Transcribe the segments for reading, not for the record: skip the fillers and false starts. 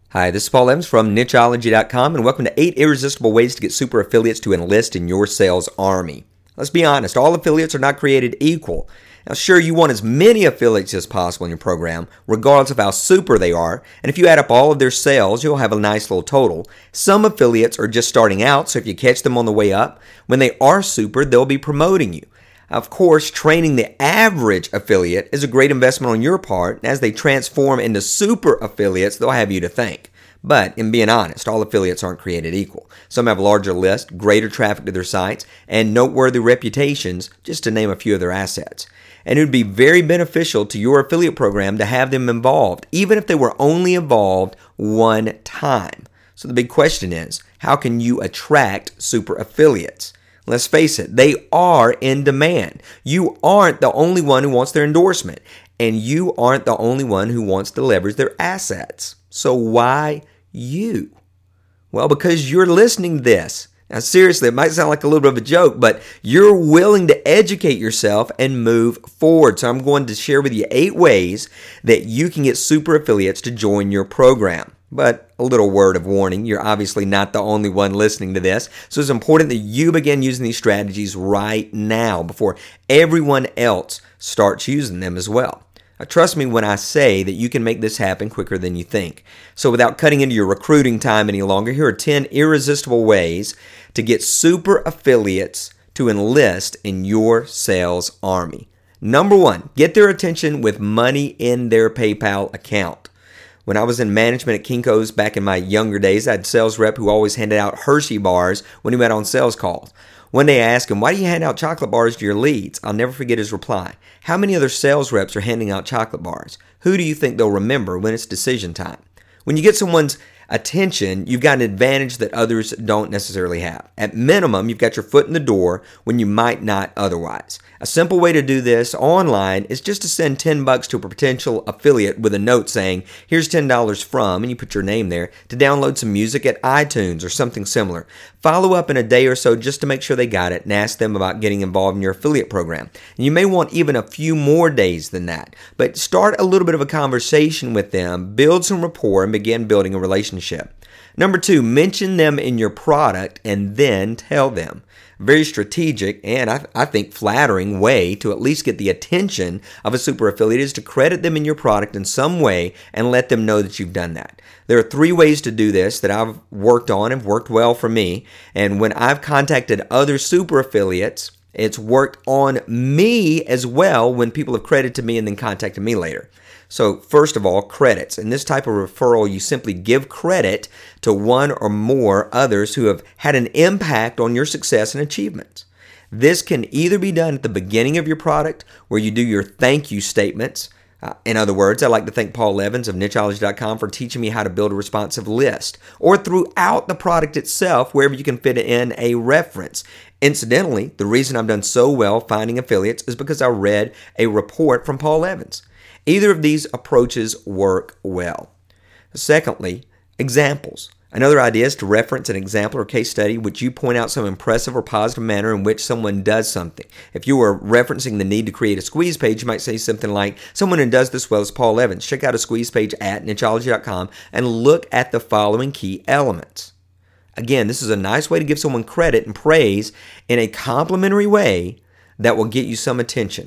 Hi, this is Paul Evans from Nicheology.com, and welcome to 8 Irresistible Ways to Get Super Affiliates to Enlist in Your Sales Army. Let's be honest, all affiliates are not created equal. Now, sure, you want as many affiliates as possible in your program, regardless of how super they are, and if you add up all of their sales, you'll have a nice little total. Some affiliates are just starting out, so if you catch them on the way up, when they are super, they'll be promoting you. Of course, training the average affiliate is a great investment on your part, and as they transform into super affiliates, they'll have you to thank. But, in being honest, all affiliates aren't created equal. Some have larger lists, greater traffic to their sites, and noteworthy reputations, just to name a few of their assets. And it would be very beneficial to your affiliate program to have them involved, even if they were only involved one time. So the big question is, how can you attract super affiliates? Let's face it, they are in demand. You aren't the only one who wants their endorsement, and you aren't the only one who wants to leverage their assets. So why you? Well, because you're listening to this. Now, seriously, it might sound like a little bit of a joke, but you're willing to educate yourself and move forward. So I'm going to share with you 8 ways that you can get super affiliates to join your program. But a little word of warning, you're obviously not the only one listening to this, so it's important that you begin using these strategies right now before everyone else starts using them as well. Now, trust me when I say that you can make this happen quicker than you think. So without cutting into your recruiting time any longer, here are 10 irresistible ways to get super affiliates to enlist in your sales army. Number 1, get their attention with money in their PayPal account. When I was in management at Kinko's back in my younger days, I had a sales rep who always handed out Hershey bars when he went on sales calls. One day I asked him, "Why do you hand out chocolate bars to your leads?" I'll never forget his reply. "How many other sales reps are handing out chocolate bars? Who do you think they'll remember when it's decision time?" When you get someone's attention, you've got an advantage that others don't necessarily have. At minimum, you've got your foot in the door when you might not otherwise. A simple way to do this online is just to send $10 to a potential affiliate with a note saying, "Here's $10 from," and you put your name there, to download some music at iTunes or something similar. Follow up in a day or so just to make sure they got it and ask them about getting involved in your affiliate program. And you may want even a few more days than that, but start a little bit of a conversation with them, build some rapport, and begin building a relationship. Number 2, mention them in your product and then tell them. Very strategic and I think flattering way to at least get the attention of a super affiliate is to credit them in your product in some way and let them know that you've done that. There are 3 ways to do this that I've worked on and worked well for me. And when I've contacted other super affiliates, it's worked on me as well when people have credited me and then contacted me later. So first of all, credits. In this type of referral, you simply give credit to one or more others who have had an impact on your success and achievements. This can either be done at the beginning of your product where you do your thank you statements. In other words, I'd like to thank Paul Evans of Nicheology.com for teaching me how to build a responsive list, or throughout the product itself, wherever you can fit in a reference. Incidentally, the reason I've done so well finding affiliates is because I read a report from Paul Evans. Either of these approaches work well. Secondly, examples. Another idea is to reference an example or case study which you point out some impressive or positive manner in which someone does something. If you were referencing the need to create a squeeze page, you might say something like, "Someone who does this well is Paul Evans. Check out a squeeze page at Nicheology.com and look at the following key elements." Again, this is a nice way to give someone credit and praise in a complimentary way that will get you some attention.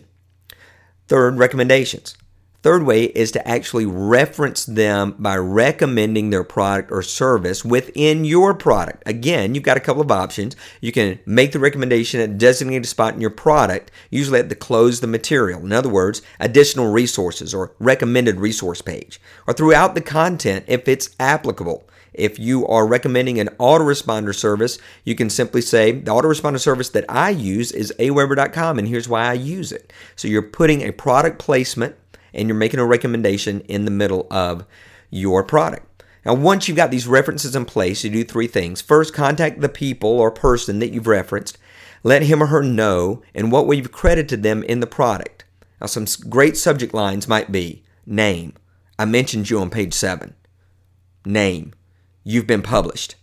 Third, recommendations. Third way is to actually reference them by recommending their product or service within your product. Again, you've got a couple of options. You can make the recommendation at a designated spot in your product, usually at the close of the material. In other words, additional resources or recommended resource page, or throughout the content if it's applicable. If you are recommending an autoresponder service, you can simply say, "The autoresponder service that I use is aweber.com, and here's why I use it." So you're putting a product placement and you're making a recommendation in the middle of your product. Now, once you've got these references in place, you do 3 things. First, contact the people or person that you've referenced. Let him or her know in what way you've credited them in the product. Now, some great subject lines might be, "Name. I mentioned you on page 7. Name. You've been published.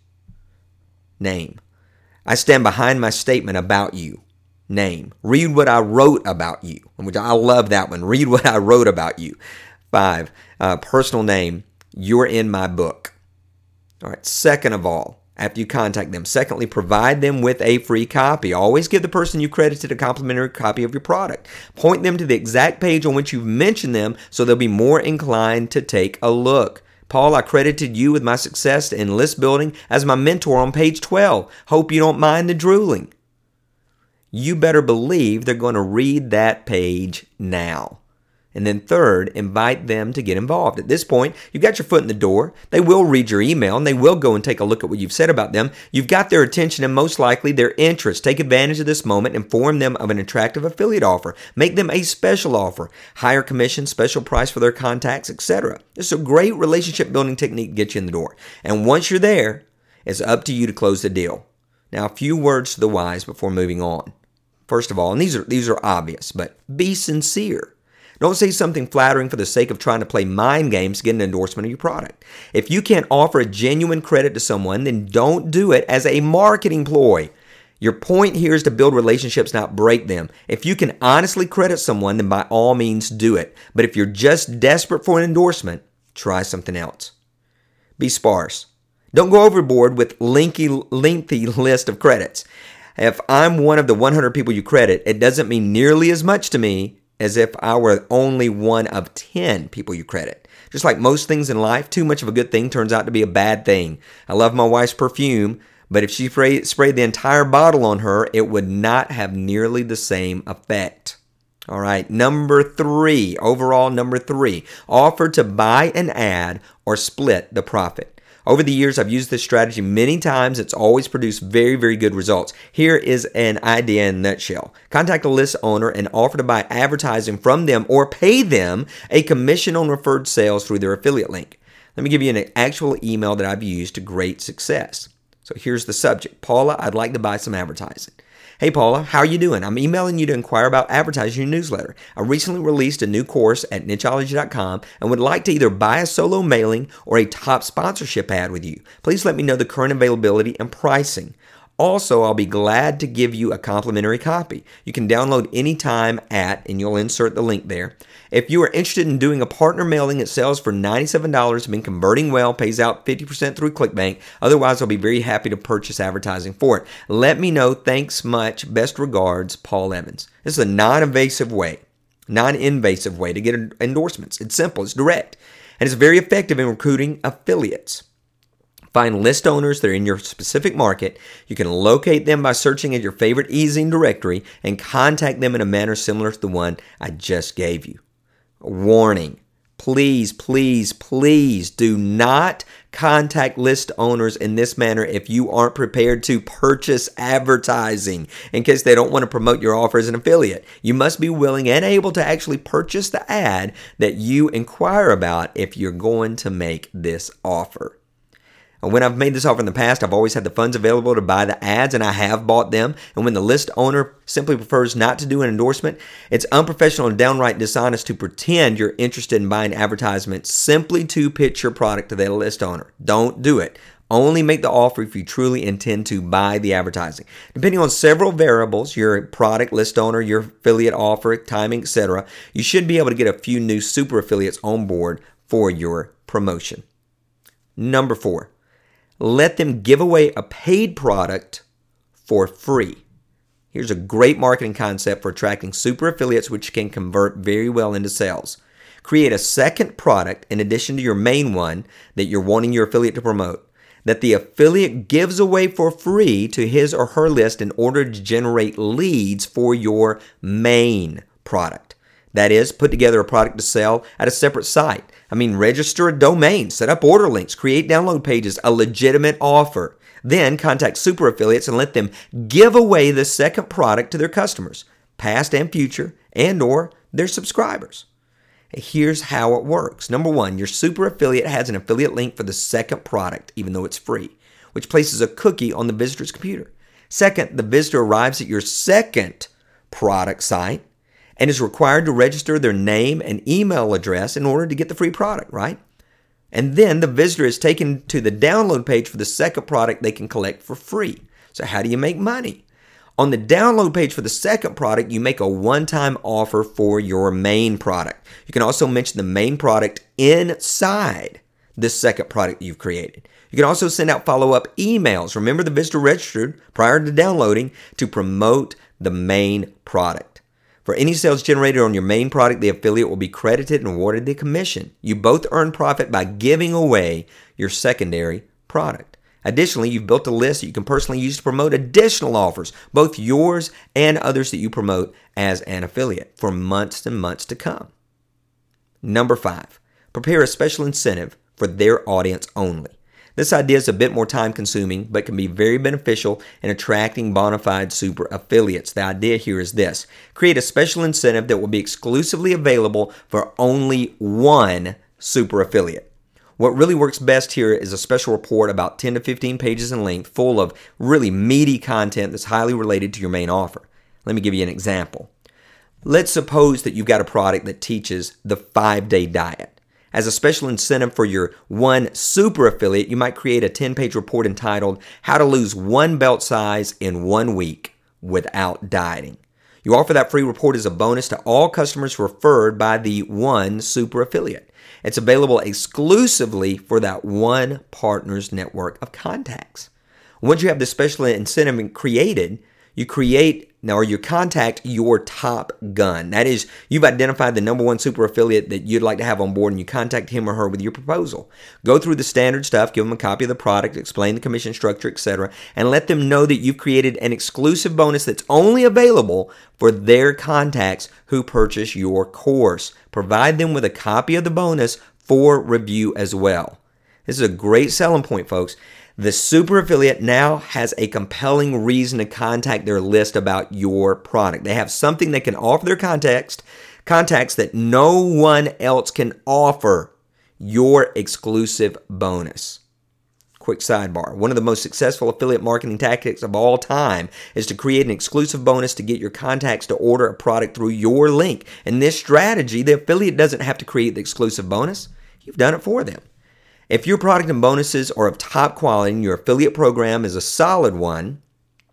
Name. I stand behind my statement about you. Name. Read what I wrote about you. Which I love that one. Read what I wrote about you. 5. Personal name. You're in my book. All right, second of all, after you contact them, secondly, provide them with a free copy. Always give the person you credited a complimentary copy of your product. Point them to the exact page on which you've mentioned them so they'll be more inclined to take a look. Paul, I credited you with my success in list building as my mentor on page 12. Hope you don't mind the drooling. You better believe they're going to read that page now. And then third, invite them to get involved. At this point, you've got your foot in the door. They will read your email and they will go and take a look at what you've said about them. You've got their attention and most likely their interest. Take advantage of this moment, inform them of an attractive affiliate offer. Make them a special offer. Higher commission, special price for their contacts, etc. It's a great relationship building technique to get you in the door. And once you're there, it's up to you to close the deal. Now, a few words to the wise before moving on. First of all, and these are obvious, but be sincere. Don't say something flattering for the sake of trying to play mind games to get an endorsement of your product. If you can't offer a genuine credit to someone, then don't do it as a marketing ploy. Your point here is to build relationships, not break them. If you can honestly credit someone, then by all means do it. But if you're just desperate for an endorsement, try something else. Be sparse. Don't go overboard with lengthy list of credits. If I'm one of the 100 people you credit, it doesn't mean nearly as much to me as if I were only one of 10 people you credit. Just like most things in life, too much of a good thing turns out to be a bad thing. I love my wife's perfume, but if she sprayed the entire bottle on her, it would not have nearly the same effect. All right, number three, offer to buy an ad or split the profit. Over the years, I've used this strategy many times. It's always produced very, very good results. Here is an idea in a nutshell. Contact a list owner and offer to buy advertising from them or pay them a commission on referred sales through their affiliate link. Let me give you an actual email that I've used to great success. So here's the subject. Paula, I'd like to buy some advertising. Hey Paula, how are you doing? I'm emailing you to inquire about advertising your newsletter. I recently released a new course at nicheology.com and would like to either buy a solo mailing or a top sponsorship ad with you. Please let me know the current availability and pricing. Also, I'll be glad to give you a complimentary copy. You can download anytime and you'll insert the link there. If you are interested in doing a partner mailing, it sells for $97, been converting well, pays out 50% through ClickBank. Otherwise, I'll be very happy to purchase advertising for it. Let me know. Thanks much. Best regards, Paul Evans. This is a non-invasive way to get endorsements. It's simple. It's direct. And it's very effective in recruiting affiliates. Find list owners that are in your specific market. You can locate them by searching at your favorite e-zine directory and contact them in a manner similar to the one I just gave you. Warning. Please, please, please do not contact list owners in this manner if you aren't prepared to purchase advertising in case they don't want to promote your offer as an affiliate. You must be willing and able to actually purchase the ad that you inquire about if you're going to make this offer. And when I've made this offer in the past, I've always had the funds available to buy the ads, and I have bought them. And when the list owner simply prefers not to do an endorsement, it's unprofessional and downright dishonest to pretend you're interested in buying advertisements simply to pitch your product to the list owner. Don't do it. Only make the offer if you truly intend to buy the advertising. Depending on several variables, your product, list owner, your affiliate offer, timing, etc., you should be able to get a few new super affiliates on board for your promotion. Number 4. Let them give away a paid product for free. Here's a great marketing concept for attracting super affiliates which can convert very well into sales. Create a second product in addition to your main one that you're wanting your affiliate to promote that the affiliate gives away for free to his or her list in order to generate leads for your main product. That is, put together a product to sell at a separate site. Register a domain, set up order links, create download pages, a legitimate offer. Then contact super affiliates and let them give away the second product to their customers, past and future, and or their subscribers. Here's how it works. Number 1, your super affiliate has an affiliate link for the second product, even though it's free, which places a cookie on the visitor's computer. Second, the visitor arrives at your second product site and is required to register their name and email address in order to get the free product, right? And then the visitor is taken to the download page for the second product they can collect for free. So how do you make money? On the download page for the second product, you make a one-time offer for your main product. You can also mention the main product inside this second product you've created. You can also send out follow-up emails. Remember, the visitor registered prior to downloading to promote the main product. For any sales generated on your main product, the affiliate will be credited and awarded the commission. You both earn profit by giving away your secondary product. Additionally, you've built a list that you can personally use to promote additional offers, both yours and others that you promote as an affiliate for months and months to come. Number 5, prepare a special incentive for their audience only. This idea is a bit more time consuming, but can be very beneficial in attracting bona fide super affiliates. The idea here is this: create a special incentive that will be exclusively available for only one super affiliate. What really works best here is a special report about 10 to 15 pages in length, full of really meaty content that's highly related to your main offer. Let me give you an example. Let's suppose that you've got a product that teaches the 5-day diet. As a special incentive for your one super affiliate, you might create a 10-page report entitled How to Lose 1 Belt Size in 1 Week Without Dieting. You offer that free report as a bonus to all customers referred by the one super affiliate. It's available exclusively for that one partner's network of contacts. Once you have this special incentive created, you contact your top gun. That is, you've identified the number one super affiliate that you'd like to have on board, and you contact him or her with your proposal. Go through the standard stuff, give them a copy of the product, explain the commission structure, etc., and let them know that you've created an exclusive bonus that's only available for their contacts who purchase your course. Provide them with a copy of the bonus for review as well. This is a great selling point, folks. The super affiliate now has a compelling reason to contact their list about your product. They have something they can offer their contacts that no one else can offer. Your exclusive bonus. Quick sidebar. One of the most successful affiliate marketing tactics of all time is to create an exclusive bonus to get your contacts to order a product through your link. In this strategy, the affiliate doesn't have to create the exclusive bonus. You've done it for them. If your product and bonuses are of top quality and your affiliate program is a solid one,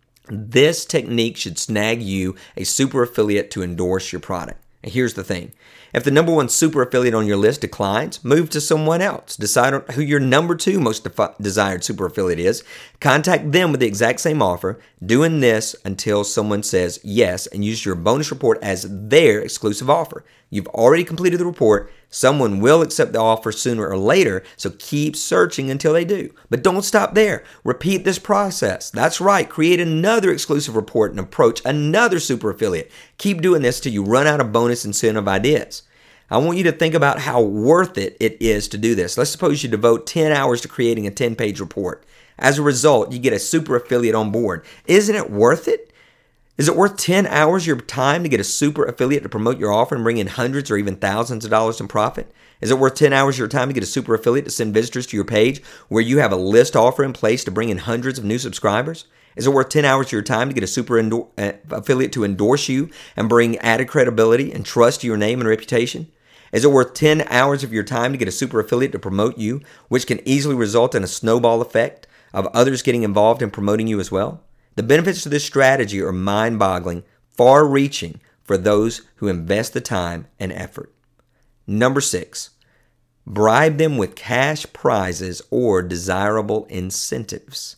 this technique should snag you a super affiliate to endorse your product. And here's the thing. If the number one super affiliate on your list declines, move to someone else. Decide on who your number 2 most desired super affiliate is. Contact them with the exact same offer, doing this until someone says yes, and use your bonus report as their exclusive offer. You've already completed the report. Someone will accept the offer sooner or later, so keep searching until they do. But don't stop there. Repeat this process. That's right. Create another exclusive report and approach another super affiliate. Keep doing this till you run out of bonus incentive ideas. I want you to think about how worth it is to do this. Let's suppose you devote 10 hours to creating a 10-page report. As a result, you get a super affiliate on board. Isn't it worth it? Is it worth 10 hours of your time to get a super affiliate to promote your offer and bring in hundreds or even thousands of dollars in profit? Is it worth 10 hours of your time to get a super affiliate to send visitors to your page where you have a list offer in place to bring in hundreds of new subscribers? Is it worth 10 hours of your time to get a super affiliate to endorse you and bring added credibility and trust to your name and reputation? Is it worth 10 hours of your time to get a super affiliate to promote you, which can easily result in a snowball effect of others getting involved in promoting you as well? The benefits to this strategy are mind-boggling, far-reaching for those who invest the time and effort. Number 6, bribe them with cash prizes or desirable incentives.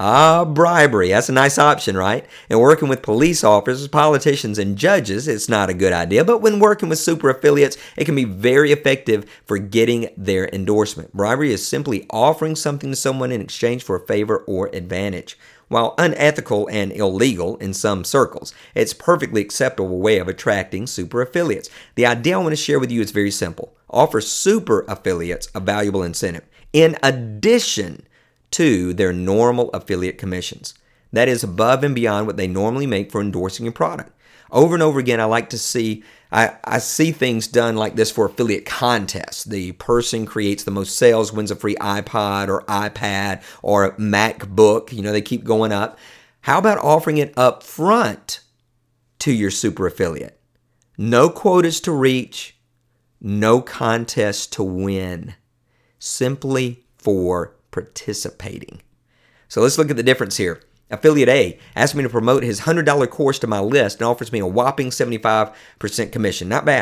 Bribery. That's a nice option, right? And working with police officers, politicians, and judges, it's not a good idea. But when working with super affiliates, it can be very effective for getting their endorsement. Bribery is simply offering something to someone in exchange for a favor or advantage. While unethical and illegal in some circles, it's a perfectly acceptable way of attracting super affiliates. The idea I want to share with you is very simple. Offer super affiliates a valuable incentive in addition to their normal affiliate commissions. That is above and beyond what they normally make for endorsing your product. Over and over again, I see things done like this for affiliate contests. The person creates the most sales, wins a free iPod or iPad or a MacBook. They keep going up. How about offering it up front to your super affiliate? No quotas to reach, no contest to win. Simply for participating. So let's look at the difference here. Affiliate A asked me to promote his $100 course to my list and offers me a whopping 75% commission. Not bad.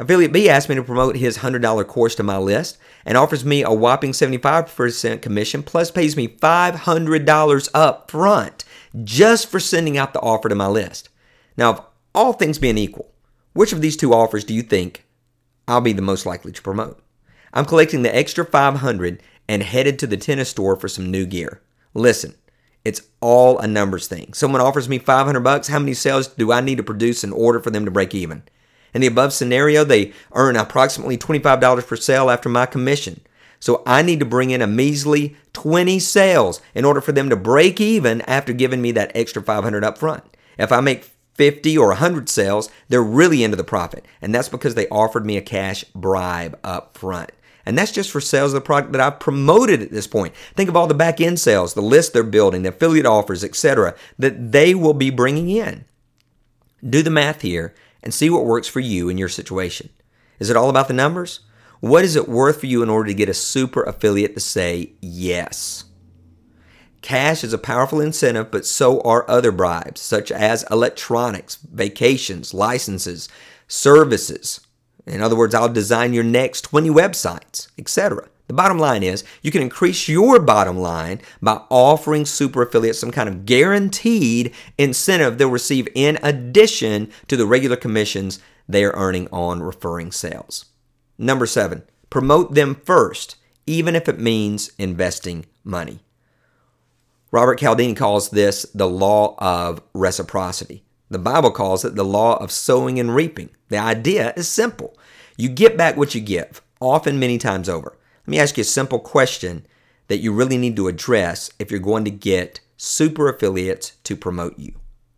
Affiliate B asked me to promote his $100 course to my list and offers me a whopping 75% commission plus pays me $500 up front just for sending out the offer to my list. Now, if all things being equal, which of these two offers do you think I'll be the most likely to promote? I'm collecting the extra $500 and headed to the tennis store for some new gear. Listen, it's all a numbers thing. Someone offers me $500. How many sales do I need to produce in order for them to break even? In the above scenario, they earn approximately $25 per sale after my commission. So I need to bring in a measly 20 sales in order for them to break even after giving me that extra $500 up front. If I make 50 or 100 sales, they're really into the profit. And that's because they offered me a cash bribe up front. And that's just for sales of the product that I've promoted at this point. Think of all the back end sales, the list they're building, the affiliate offers, etc., that they will be bringing in. Do the math here and see what works for you in your situation. Is it all about the numbers? What is it worth for you in order to get a super affiliate to say yes? Cash is a powerful incentive, but so are other bribes, such as electronics, vacations, licenses, services. In other words, I'll design your next 20 websites, etc. The bottom line is you can increase your bottom line by offering super affiliates some kind of guaranteed incentive they'll receive in addition to the regular commissions they are earning on referring sales. Number 7, promote them first, even if it means investing money. Robert Cialdini calls this the law of reciprocity. The Bible calls it the law of sowing and reaping. The idea is simple. You get back what you give, often many times over. Let me ask you a simple question that you really need to address if you're going to get super affiliates to promote you.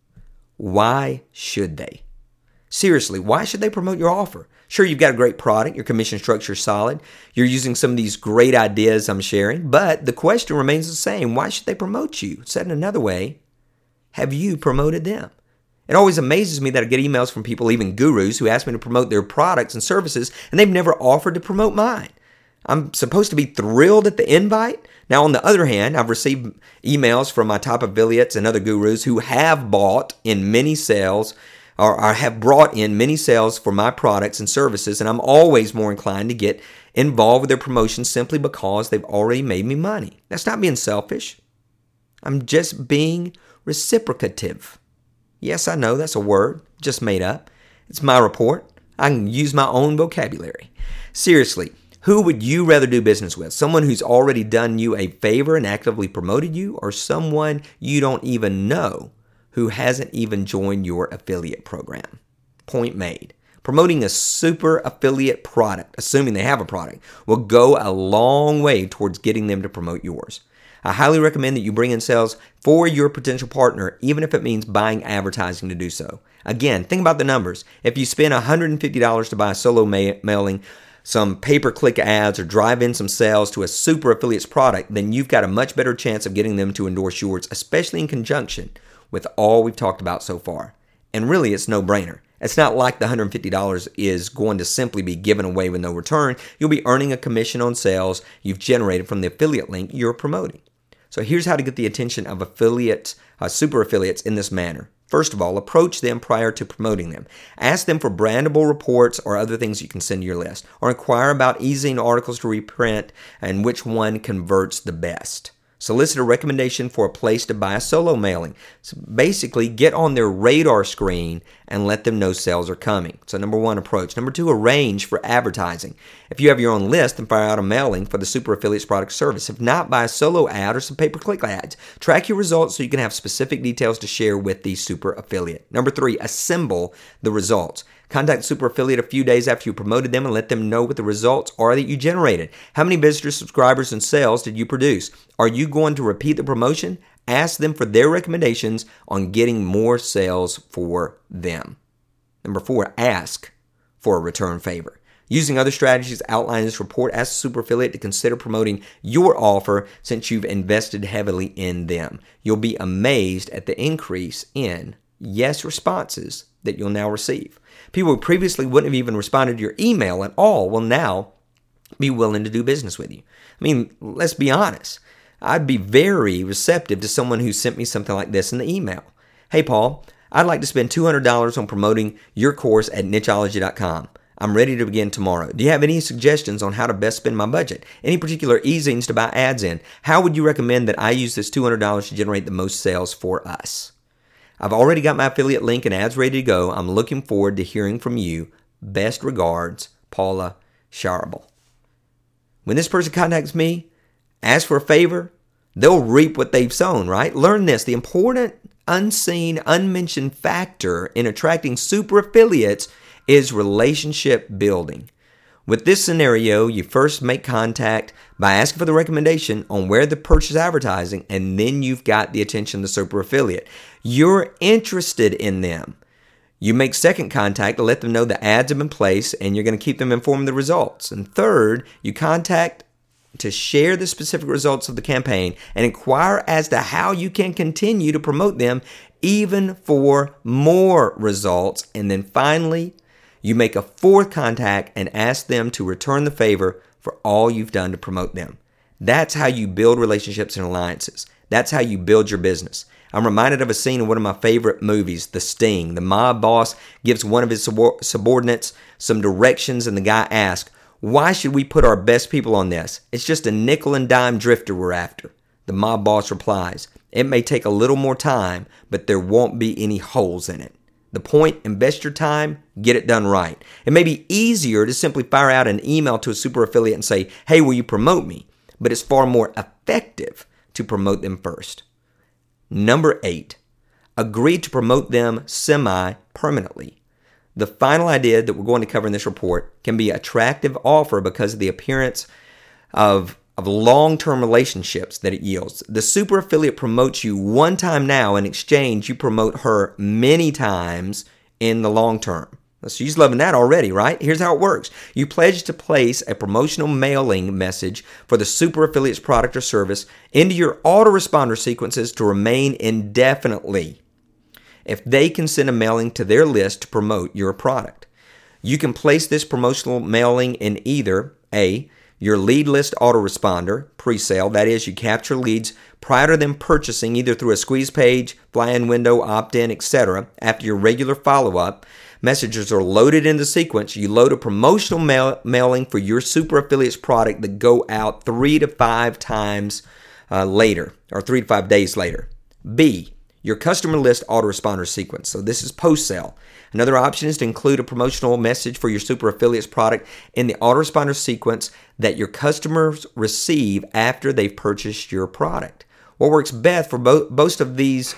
Why should they? Seriously, why should they promote your offer? Sure, you've got a great product, your commission structure is solid, you're using some of these great ideas I'm sharing, but the question remains the same. Why should they promote you? Said in another way, have you promoted them? It always amazes me that I get emails from people, even gurus, who ask me to promote their products and services, and they've never offered to promote mine. I'm supposed to be thrilled at the invite? Now, on the other hand, I've received emails from my top affiliates and other gurus who have bought in many sales or have brought in many sales for my products and services, and I'm always more inclined to get involved with their promotions simply because they've already made me money. That's not being selfish. I'm just being reciprocative. Yes, I know that's a word, just made up. It's my report. I can use my own vocabulary. Seriously, who would you rather do business with? Someone who's already done you a favor and actively promoted you, or someone you don't even know who hasn't even joined your affiliate program? Point made. Promoting a super affiliate product, assuming they have a product, will go a long way towards getting them to promote yours. I highly recommend that you bring in sales for your potential partner, even if it means buying advertising to do so. Again, think about the numbers. If you spend $150 to buy a solo mailing, some pay-per-click ads, or drive in some sales to a super affiliate's product, then you've got a much better chance of getting them to endorse yours, especially in conjunction with all we've talked about so far. And really, it's no-brainer. It's not like the $150 is going to simply be given away with no return. You'll be earning a commission on sales you've generated from the affiliate link you're promoting. So here's how to get the attention of affiliates, super affiliates in this manner. First of all, approach them prior to promoting them. Ask them for brandable reports or other things you can send to your list, or inquire about easing articles to reprint and which one converts the best. Solicit a recommendation for a place to buy a solo mailing. So basically, get on their radar screen and let them know sales are coming. So number 1, approach. Number 2, arrange for advertising. If you have your own list, then fire out a mailing for the super affiliates product service. If not, buy a solo ad or some pay-per-click ads. Track your results so you can have specific details to share with the super affiliate. Number 3, assemble the results. Contact the super affiliate a few days after you promoted them and let them know what the results are that you generated. How many visitors, subscribers, and sales did you produce? Are you going to repeat the promotion? Ask them for their recommendations on getting more sales for them. Number 4, ask for a return favor. Using other strategies outlined in this report, ask the super affiliate to consider promoting your offer since you've invested heavily in them. You'll be amazed at the increase in yes responses that you'll now receive. People who previously wouldn't have even responded to your email at all will now be willing to do business with you. I mean, let's be honest. I'd be very receptive to someone who sent me something like this in the email. Hey, Paul, I'd like to spend $200 on promoting your course at nicheology.com. I'm ready to begin tomorrow. Do you have any suggestions on how to best spend my budget? Any particular e-zines to buy ads in? How would you recommend that I use this $200 to generate the most sales for us? I've already got my affiliate link and ads ready to go. I'm looking forward to hearing from you. Best regards, Paula Sharable. When this person contacts me, ask for a favor, they'll reap what they've sown, right? Learn this. The important, unseen, unmentioned factor in attracting super affiliates is relationship building. With this scenario, you first make contact by asking for the recommendation on where to purchase advertising, and then you've got the attention of the super affiliate. You're interested in them. You make second contact to let them know the ads have been placed, and you're going to keep them informed of the results. And third, you contact to share the specific results of the campaign and inquire as to how you can continue to promote them even for more results. And then finally, you make a fourth contact and ask them to return the favor for all you've done to promote them. That's how you build relationships and alliances. That's how you build your business. I'm reminded of a scene in one of my favorite movies, The Sting. The mob boss gives one of his subordinates some directions, and the guy asks, "Why should we put our best people on this? It's just a nickel and dime drifter we're after." The mob boss replies, "It may take a little more time, but there won't be any holes in it." The point, invest your time, get it done right. It may be easier to simply fire out an email to a super affiliate and say, "Hey, will you promote me?" But it's far more effective to promote them first. Number 8, agree to promote them semi-permanently. The final idea that we're going to cover in this report can be an attractive offer because of the appearance of long-term relationships that it yields. The super affiliate promotes you one time now. In exchange, you promote her many times in the long term. She's loving that already, right? Here's how it works. You pledge to place a promotional mailing message for the super affiliate's product or service into your autoresponder sequences to remain indefinitely if they can send a mailing to their list to promote your product. You can place this promotional mailing in either A, your lead list autoresponder, pre-sale, that is, you capture leads prior to them purchasing either through a squeeze page, fly-in window, opt-in, etc. After your regular follow-up, messages are loaded in the sequence. You load a promotional mailing for your super affiliate's product that go out 3 to 5 times later, or 3 to 5 days later. B, your customer list autoresponder sequence. So this is post-sale. Another option is to include a promotional message for your super affiliate's product in the autoresponder sequence that your customers receive after they've purchased your product. What works best for both of these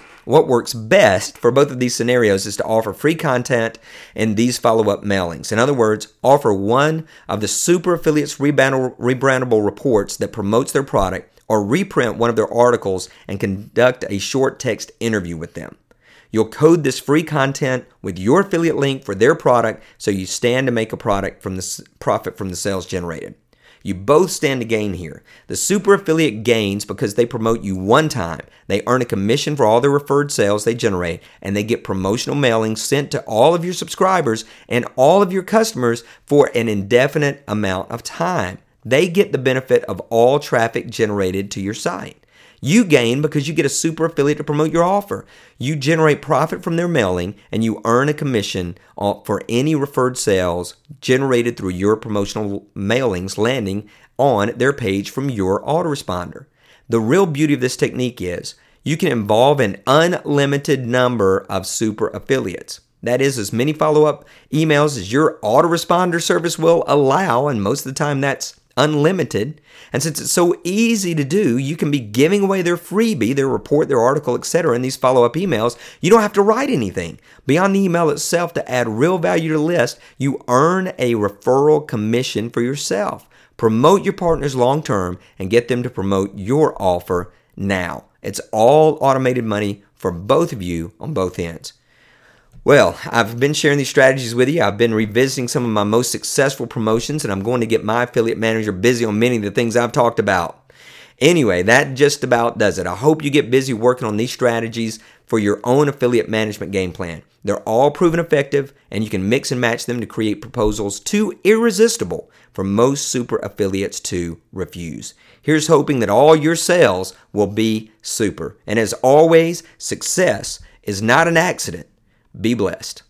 scenarios is to offer free content in these follow-up mailings. In other words, offer one of the super affiliates rebrandable reports that promotes their product, or reprint one of their articles and conduct a short text interview with them. You'll code this free content with your affiliate link for their product, so you stand to make a profit from the sales generated. You both stand to gain here. The super affiliate gains because they promote you one time. They earn a commission for all the referred sales they generate, and they get promotional mailings sent to all of your subscribers and all of your customers for an indefinite amount of time. They get the benefit of all traffic generated to your site. You gain because you get a super affiliate to promote your offer. You generate profit from their mailing, and you earn a commission for any referred sales generated through your promotional mailings landing on their page from your autoresponder. The real beauty of this technique is you can involve an unlimited number of super affiliates. That is, as many follow-up emails as your autoresponder service will allow, and most of the time that's unlimited. And since it's so easy to do, you can be giving away their freebie, their report, their article, etc. in these follow-up emails. You don't have to write anything. Beyond the email itself, to add real value to the list, you earn a referral commission for yourself. Promote your partners long-term and get them to promote your offer now. It's all automated money for both of you on both ends. Well, I've been sharing these strategies with you. I've been revisiting some of my most successful promotions, and I'm going to get my affiliate manager busy on many of the things I've talked about. Anyway, that just about does it. I hope you get busy working on these strategies for your own affiliate management game plan. They're all proven effective, and you can mix and match them to create proposals too irresistible for most super affiliates to refuse. Here's hoping that all your sales will be super. And as always, success is not an accident. Be blessed.